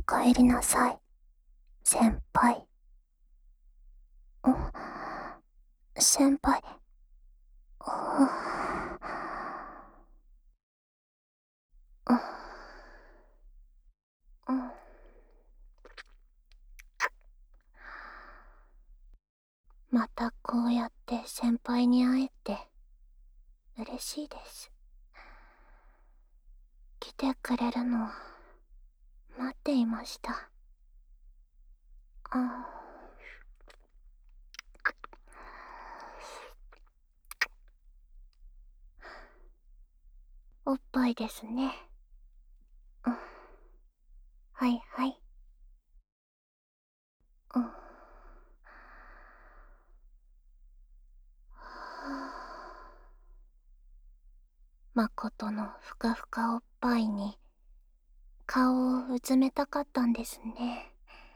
帰りなさい、先輩。先輩。またこうやって先輩に会えて嬉しいです。来てくれるのを待っていました。おっぱいですね。はいはい。誠のふかふかおっぱいに顔をうずめたかったんですね。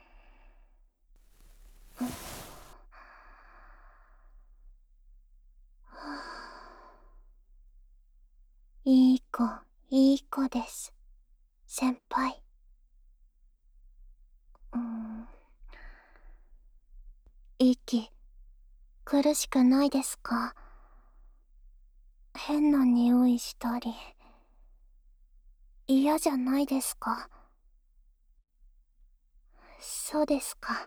いい子、いい子です、先輩。息、苦しくないですか？変な匂いしたり、嫌じゃないですか？そうですか。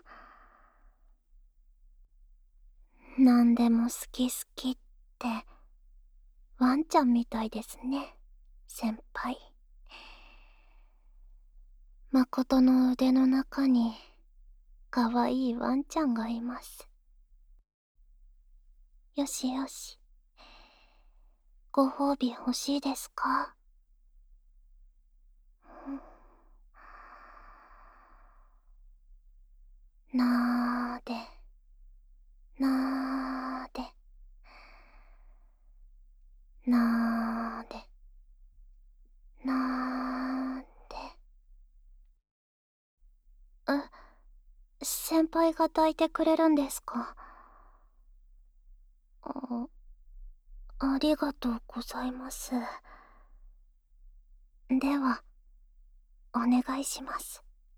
なんでも好き好きって、ワンちゃんみたいですね、先輩。誠の腕の中に、かわいいワンちゃんがいます。よしよし。ご褒美欲しいですか？なーで、なーで、なーで、なーで。先輩が抱いてくれるんですか？ありがとうございます。では、お願いします。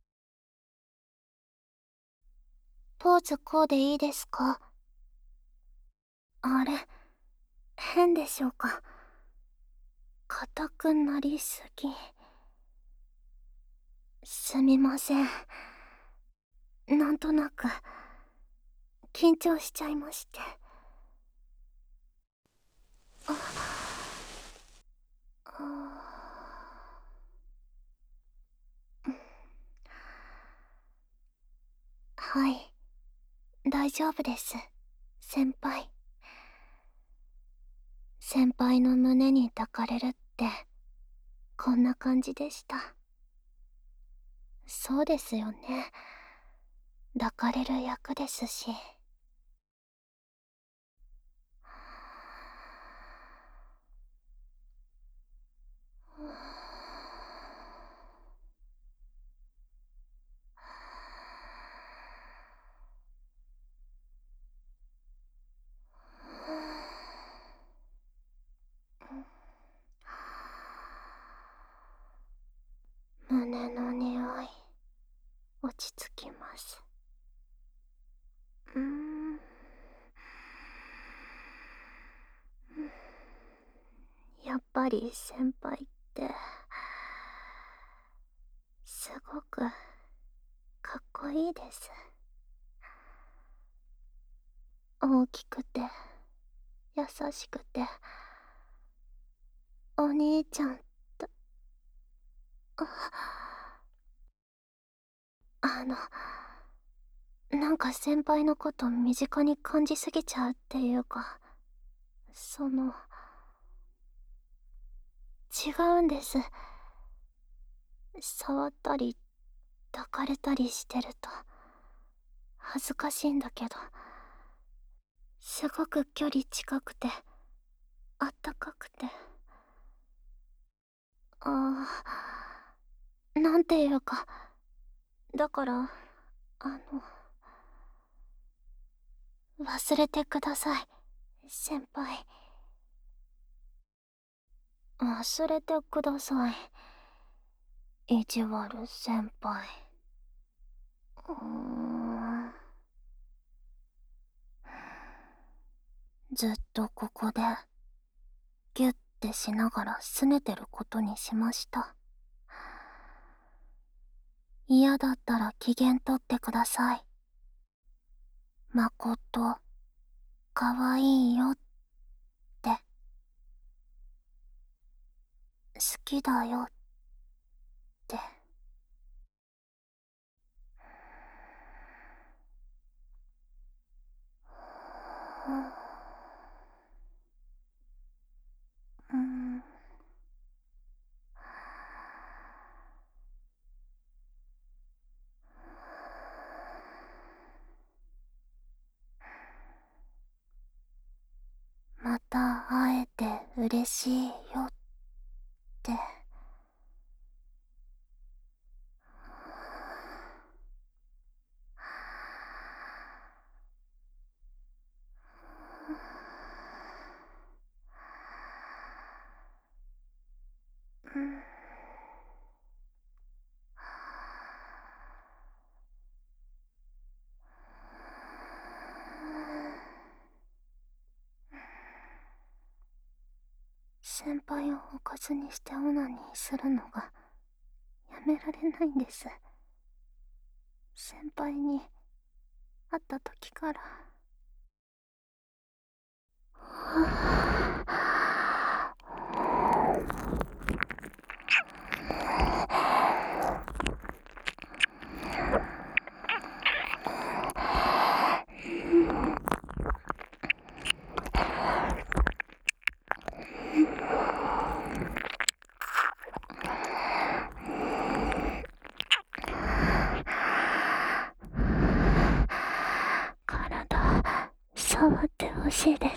ポーズこうでいいですか？あれ、変でしょうか？硬くなりすぎ。すみません。なんとなく、緊張しちゃいまして。はい、大丈夫です、先輩。先輩の胸に抱かれるって、こんな感じでした。そうですよね。抱かれる役ですし。胸の匂い、落ち着きます。やっぱり先輩ってすごくかっこいいです。大きくて優しくて、お兄ちゃんと。あのなんか先輩のこと身近に感じすぎちゃうっていうか、違うんです。触ったり抱かれたりしてると恥ずかしいんだけど、すごく距離近くてあったかくて、なんていうか、だから忘れてください、先輩。忘れてください、意地悪先輩。 うーん、ずっとここでギュッてしながら拗ねてることにしました。嫌だったら機嫌取ってください。まこと、かわいいよって、好きだよって。うん、また会えて嬉しいよって。うん、先輩をおかずにしてオナニーするのがやめられないんです。先輩に会った時から。体触ってほしいです。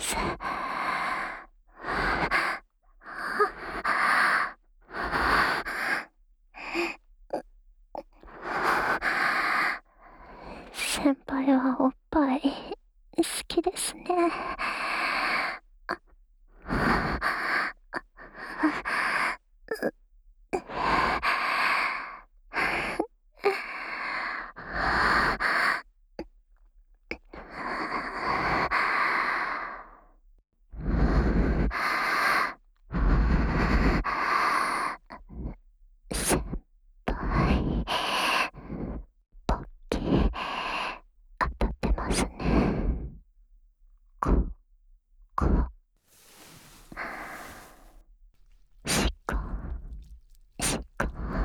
先輩はおっぱい好きですね。先輩、ポッキー当たってますね。こ、こ、しこ、しこ。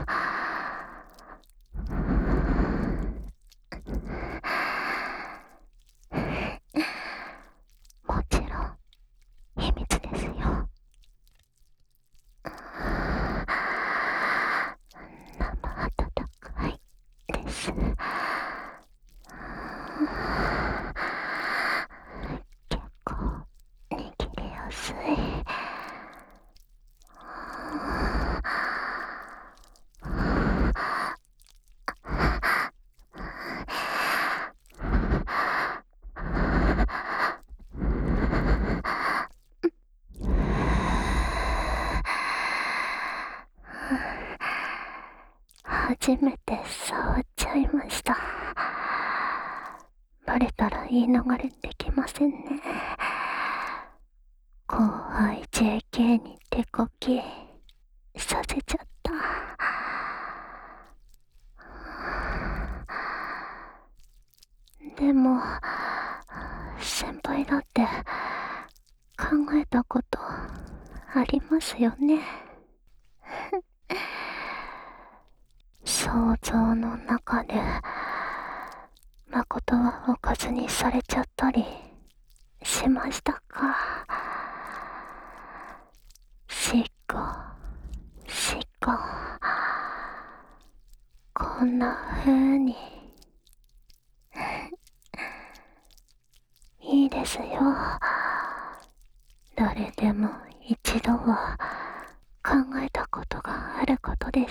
もちろん秘密ですよ。生温かいです。結構握りやすい。初めて触っちゃいました。バレたら言い逃れできませんね。後輩 JK に手こきさせちゃった。でも先輩だって考えたことありますよね。想像の中で誠はおかずにされちゃったりしましたか。しっこしっこ、こんな風にいいですよ。誰でも一度は考えたことがあることです。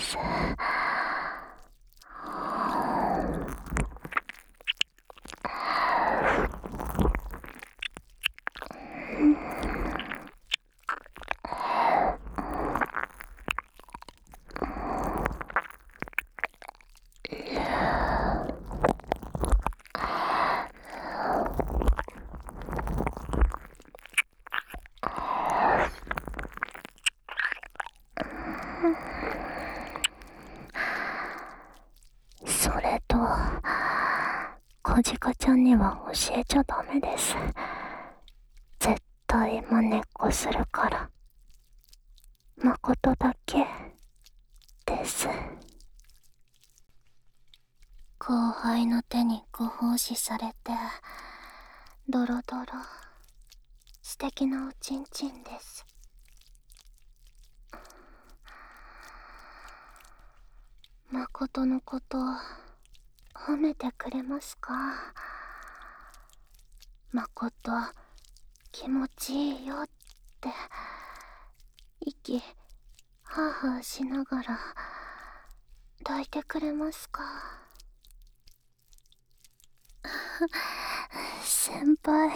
はじかちゃんには教えちゃダメです。絶対真似っこするから。誠だけです。後輩の手にご奉仕されてドロドロ素敵なおちんちんです。誠のこと褒めてくれますか？誠気持ちいいよって息ハーハーしながら抱いてくれますか？先輩。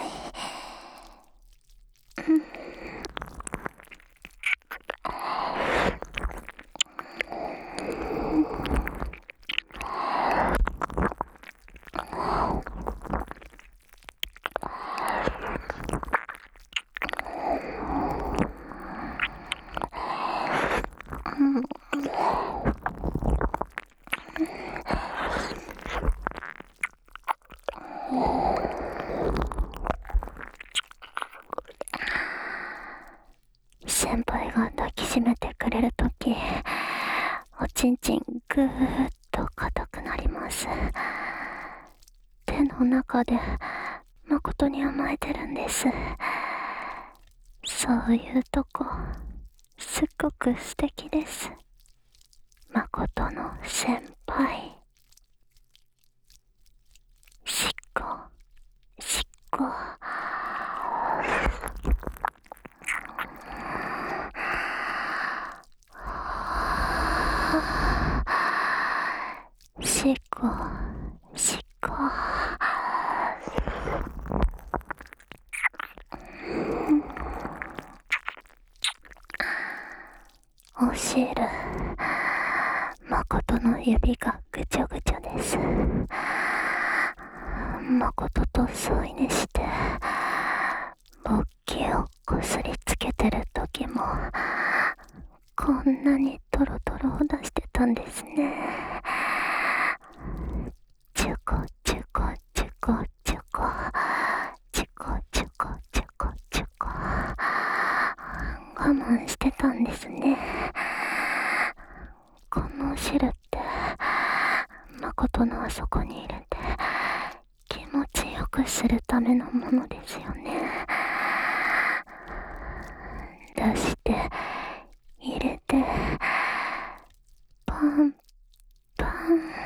先輩が抱きしめてくれるとき、おちんちんぐーっと硬くなります。手の中で誠に甘えてるんです。そういうとこすっごく素敵です。誠の先輩。しっこしっこ。しっこしっこ。お汁、誠の指がぐちょぐちょです。誠と添い寝して勃起をこすりつけてる時もこんなにトロトロを出してたんですね。チュコチュコチュコチュコチュコチュコチュコチュコ、我慢してたんですね。この汁って誠のあそこに入れて気持ちよくするためのものですよね。出して入れてパンパン、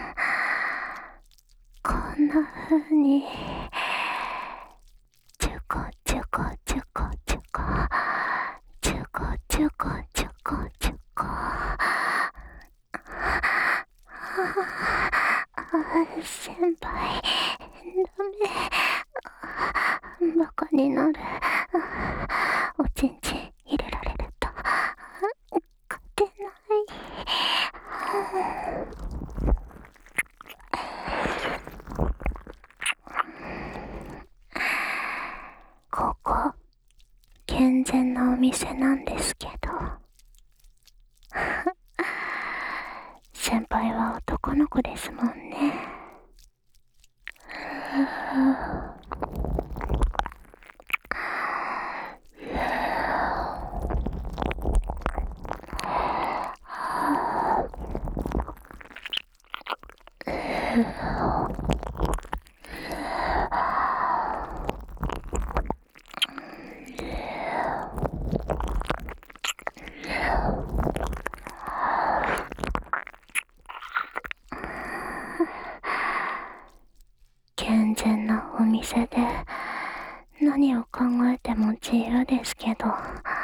こんな風にチュコチュコチュコチュコチュコチュコチュコチュコ。先輩ダメ、バカになる。おちんちん入れられると勝てない。ここ健全なお店なんですけど先輩は男の子ですもんね。健全なお店で何を考えても自由ですけど、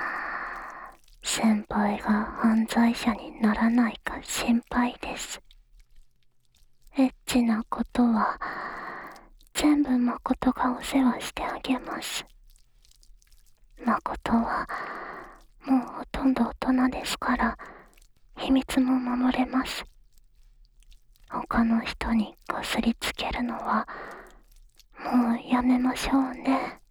先輩が犯罪者にならないか心配です。エッチなことは全部誠がお世話してあげます。誠はもうほとんど大人ですから秘密も守れます。他の人にこすりつけるのはもうやめましょうね。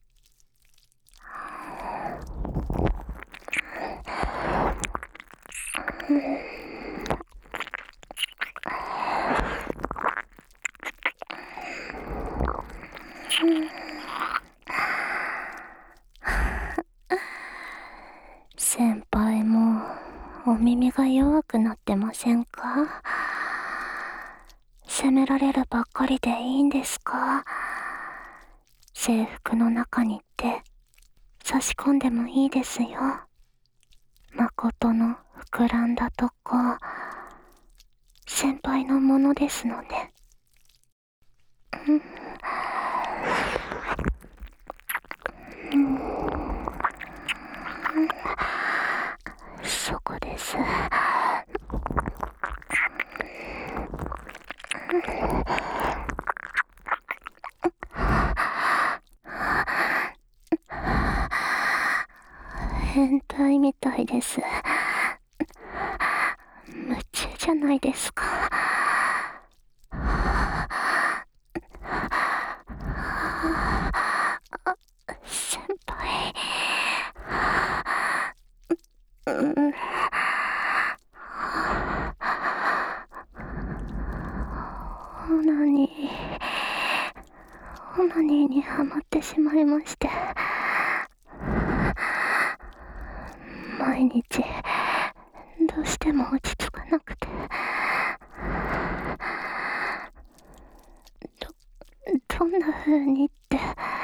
お耳が弱くなってませんか？責められるばっかりでいいんですか？制服の中にって差し込んでもいいですよ。誠の膨らんだとこ、先輩のものですので。そこです。変態みたいです。夢中じゃないですか。先輩。オナニーにハマってしまいまして、毎日どうしても落ち着かなくて、どんな風にって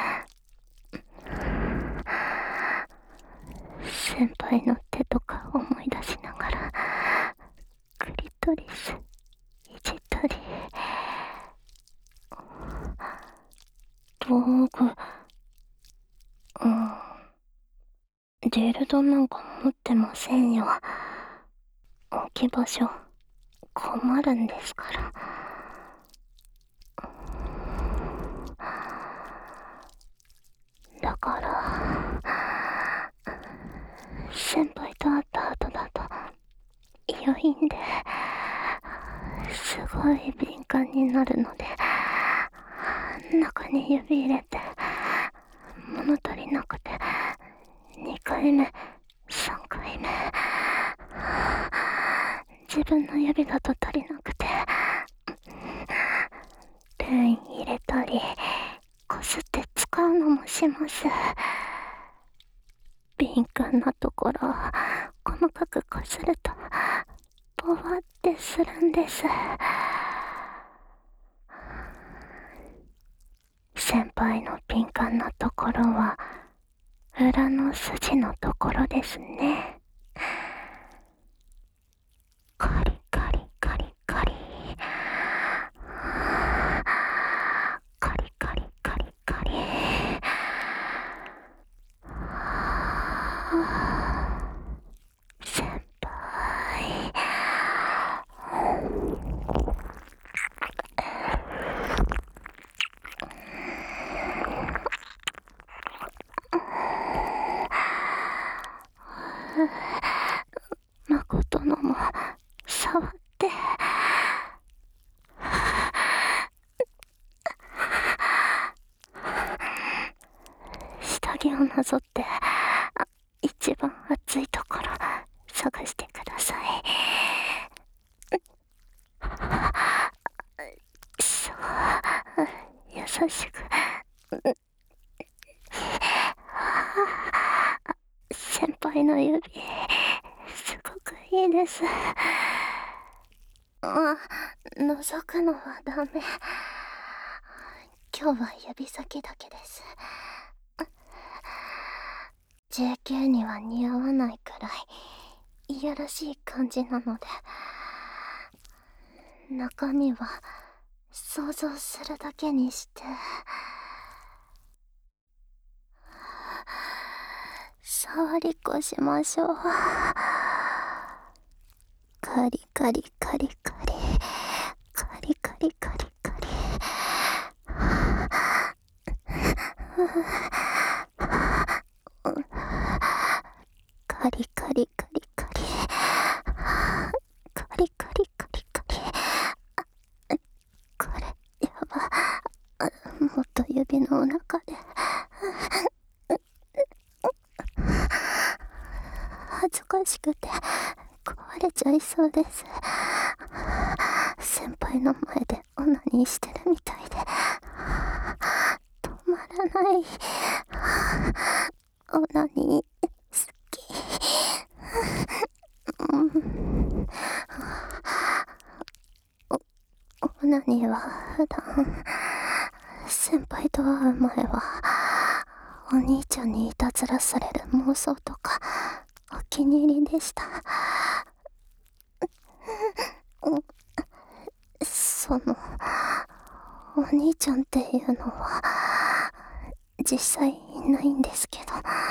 先輩の手とか思い出しながらクリトリスいじったり、道具、ディルドなんか持ってませんよ。置き場所困るんですから。だから先輩と会った後だと余韻ですごい敏感になるので、中に指入れて物足りなくて2回目3回目、自分の指だと足りなくてペン入れたりこすって使うのもします。敏感なところを細かくこするとボワってするんです。先輩の敏感なところは裏の筋のところですね。カリカリカリカリ、カリカリカリカリ、先輩。誠のも触って。下着をなぞって一番熱いところ探してください。そう、優しく。先輩の指すごくいいです。覗くのはダメ。今日は指先だけです。JK には似合わないくらいいやらしい感じなので、中身は想像するだけにして。触りっこしましょう。カリカリカリカリカリカリカリカリ、カリカリカリカリカリカリカリカリ、これやば。もっと指のお腹で恥ずかしくて壊れちゃいそうです。先輩の前でオナニーしてるみたいで止まらない。オナニー好き。 オナニーは普段、先輩と会う前は、お兄ちゃんにいたずらされる妄想とか、お気に入りでした。その、お兄ちゃんっていうのは、実際いないんですけど、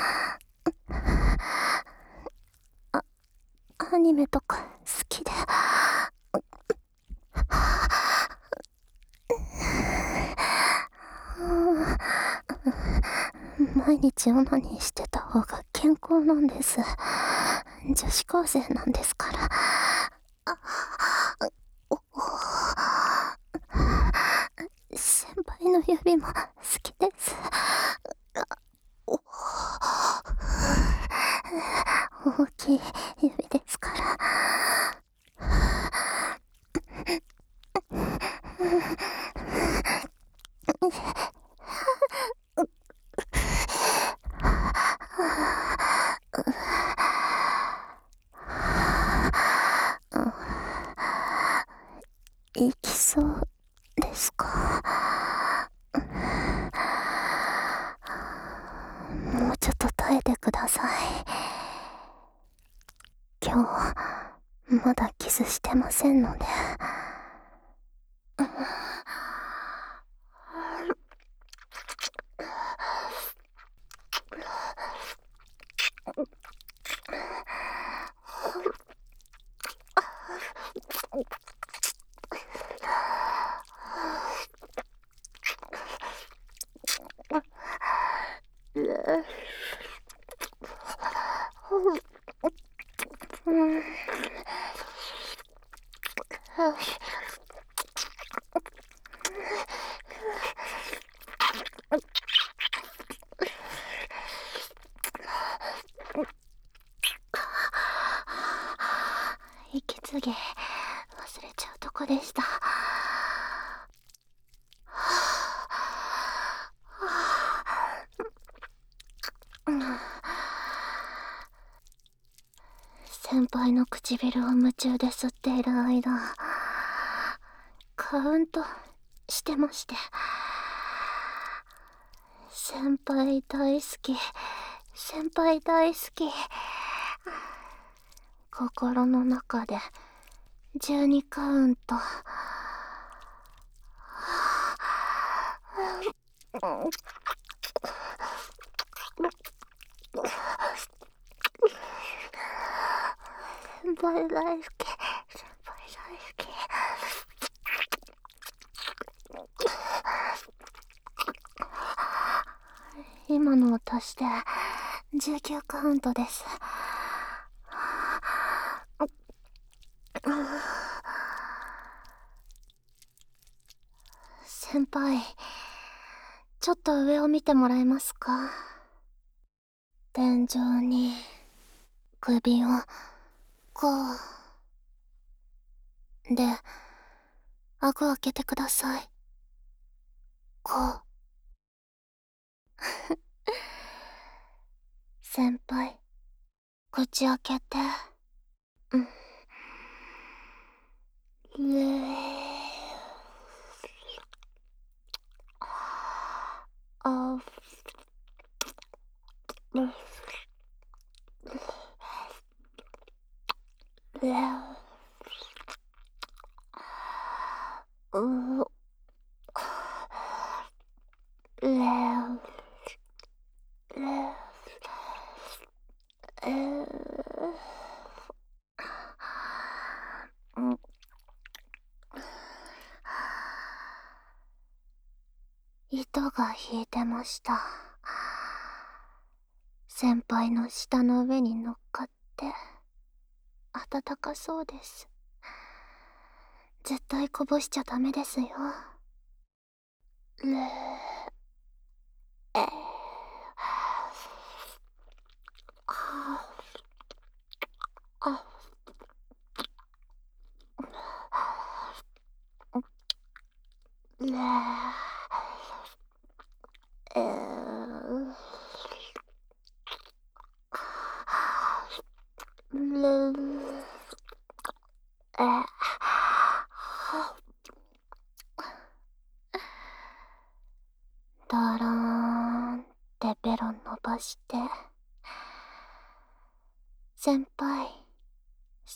アニメとか好きで、毎日オナニーしてた方が健康なんです。女子高生なんですから。先輩の指も好きです。大きい指ですから。行きそうですか？もうちょっと耐えてください。今日まだキスしてませんので。息継ぎ忘れちゃうとこでした。先輩の唇を夢中で吸っている間、カウントしてまして。先輩大好き、先輩大好き。心の中で12カウント。先輩大好き、先輩大好き。今のを足して19カウントです。先輩、ちょっと上を見てもらえますか？天井に首をこうで、顎開けてください。こう。先輩、口開けて。うん。あ、糸が引いてました。先輩の舌の上に乗っかって暖かそうです。絶対こぼしちゃダメですよ。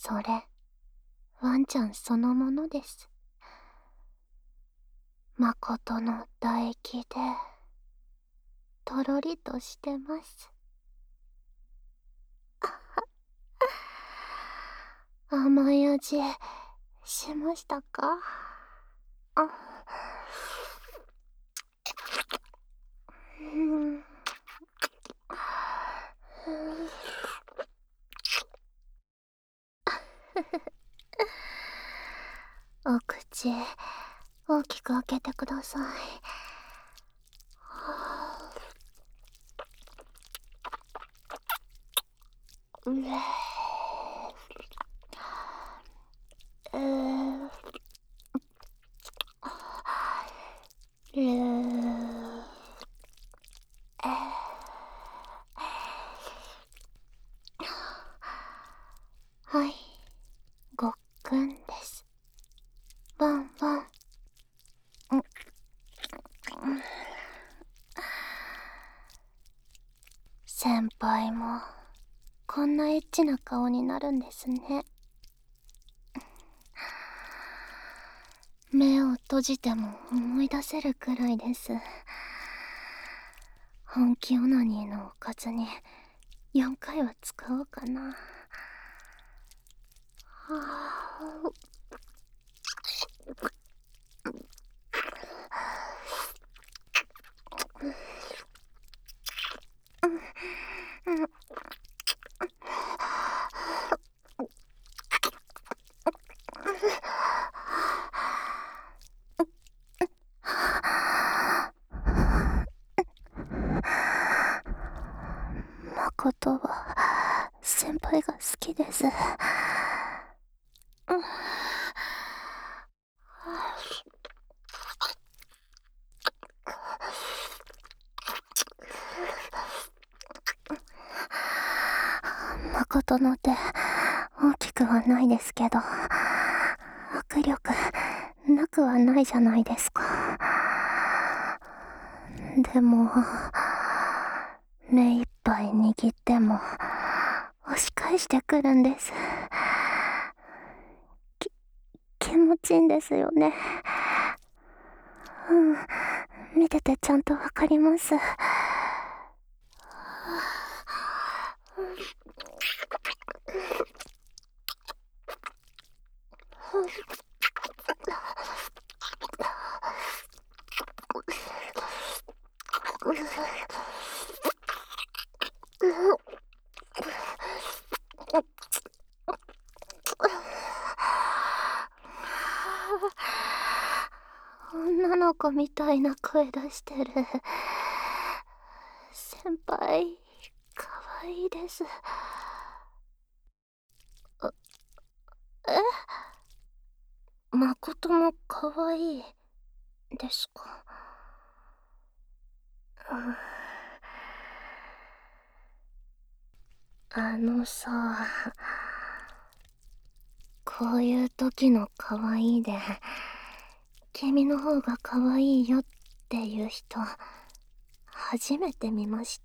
それ、ワンちゃんそのものです。まことの唾液で、とろりとしてます。甘い味、しましたか？あ、うん。お口、大きく開けてください。うえー、えー、はい、ごっくんです。ワンワン。先輩もこんなエッチな顔になるんですね。目を閉じても思い出せるくらいです。本気オナニーのおかずに4回は使おうかな。誠は先輩が好きです。誠の手、大きくはないですけど、握力なくはないじゃないですか。でも、目いっぱい握っても押し返してくるんです。気持ちいいんですよね。見ててちゃんとわかります。女の子みたいな声出してる。先輩、かわいいです。え、誠もかわいいですか？さ、こういう時のかわいいで、君の方がかわいいよっていう人、初めて見ました。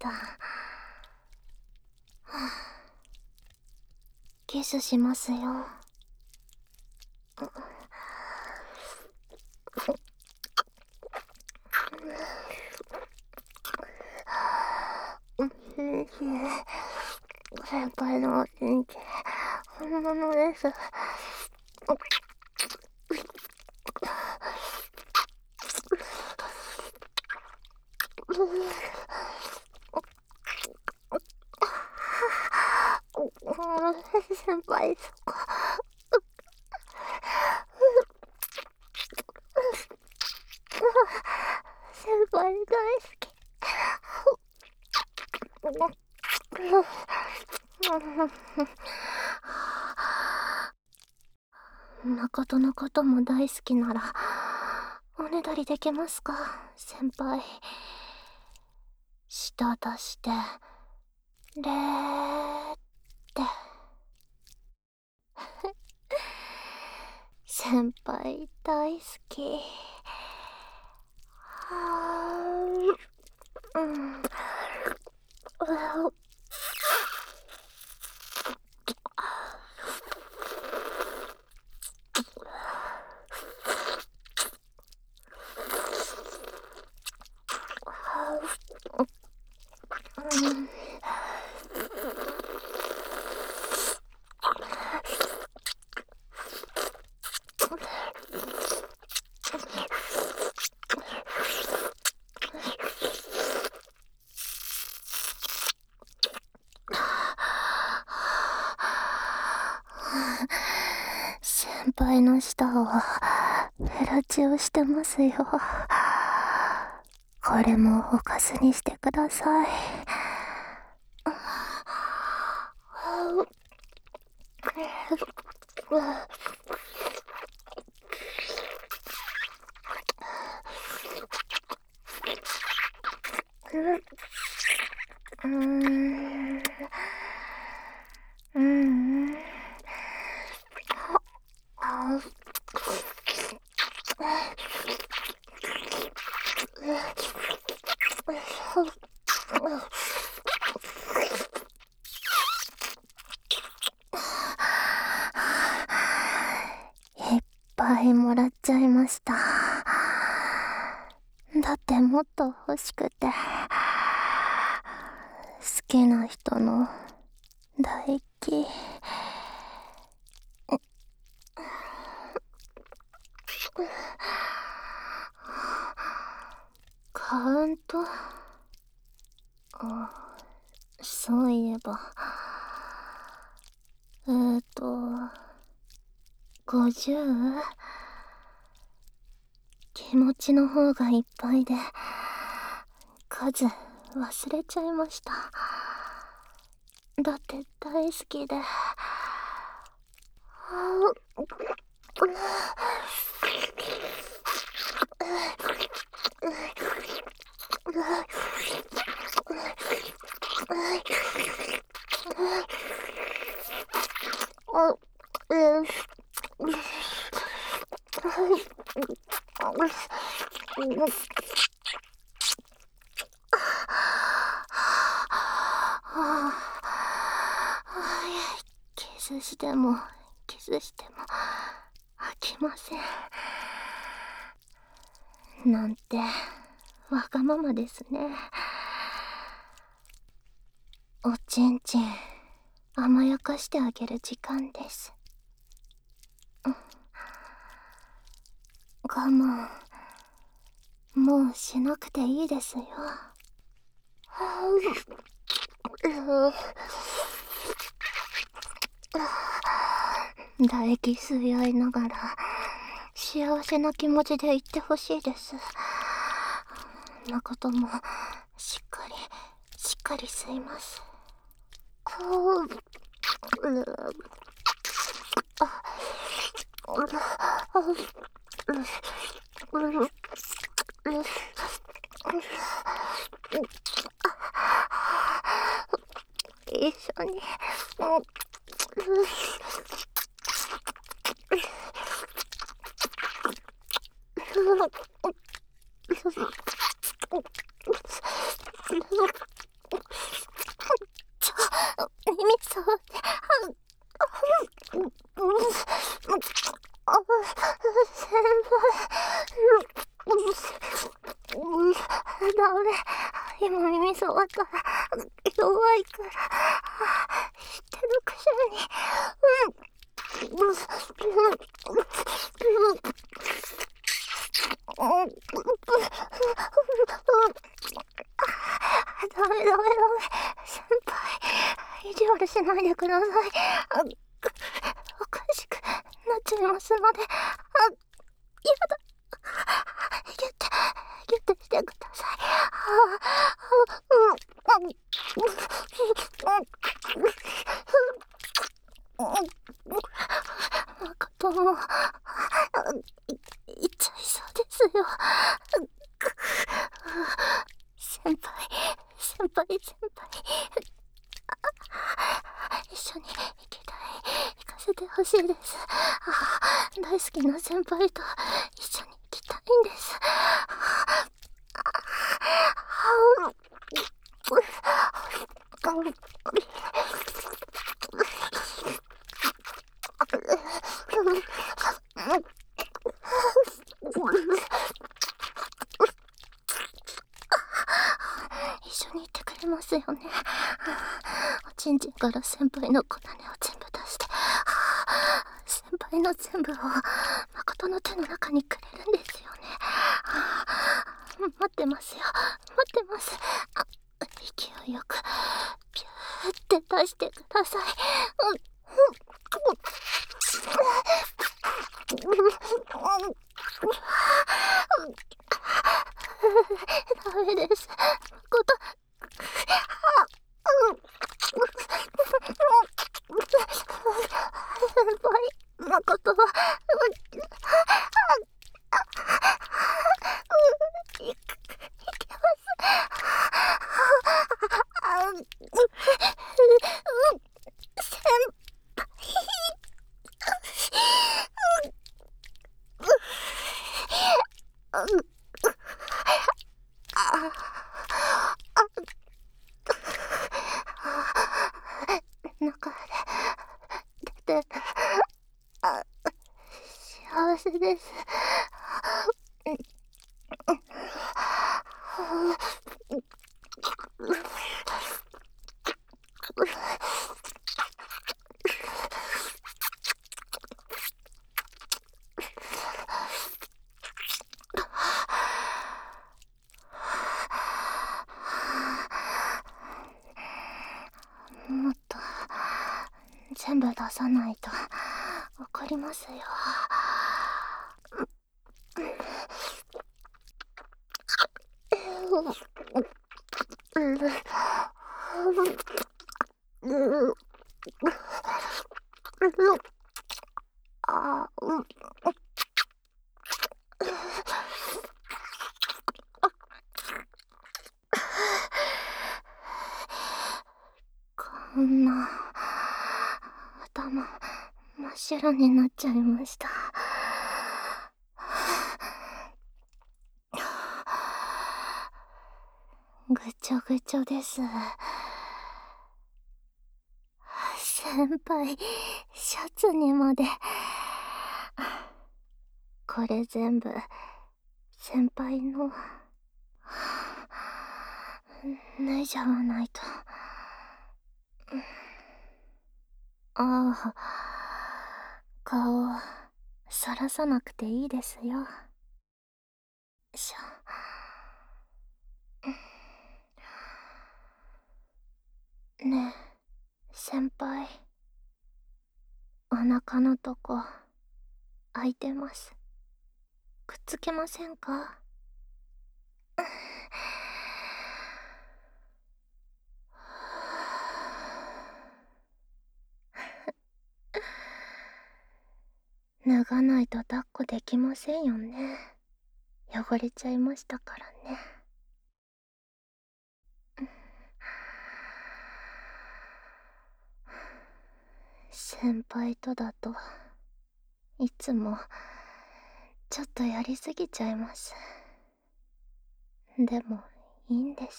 キスしますよ。先輩のおちんちん、本物です。先輩、そこ。先輩大好き。誠のことも大好きなら、おねだりできますか、先輩。舌出して、ーって。先輩大好き。うん。 先輩の舌をフェラチオしてますよ。これもおかずにしてください。いっぱいもらっちゃいました。だってもっと欲しくて。好きな人の唾液。カウント？そういえば。50？ 気持ちの方がいっぱいで、数忘れちゃいました。だって大好きで。キスしてもキスしても飽きません。なんてわがままですね。おちんちん甘やかしてあげる時間です。我慢もうしなくていいですよ。唾液吸い合いながら幸せな気持ちで言ってほしいです。誠もしっかり吸います。一緒に耳触って。先輩。ダメ。今耳触ったら弱いから。知ってるくせに。ダメ。先輩、意地悪しないでください。おかしくなっちゃいますので。やだ。ギュッてしてください。誠もいっちゃいそうですよ。先輩。一緒に行かせてほしいです。大好きな先輩と一緒に行きたいんです。一緒に行ってくれますよね。おちんちんから先輩の小種を全部出して、先輩の全部を誠の手の中にくれるんですよね。待ってます。勢いよくピューって出してください。 輩、誠は、いけます。先輩。中で出て、幸せです。もっと全部出さないと怒りますよ。こんな頭真っ白になっちゃいました。ぐちょぐちょです。先輩、シャツにまで。これ全部先輩の。脱いじゃわないと。ああ、顔さらさなくていいですよ。ねえ、先輩、お腹のとこ空いてます。くっつけませんか？脱がないと抱っこできませんよね。汚れちゃいましたからね。先輩とだといつもちょっとやりすぎちゃいます。でもいいんです。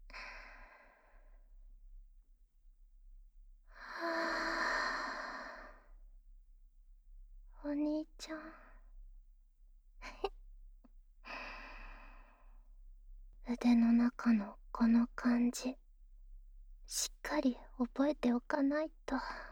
お兄ちゃん。腕の中のこの感じ、しっかり覚えておかないと。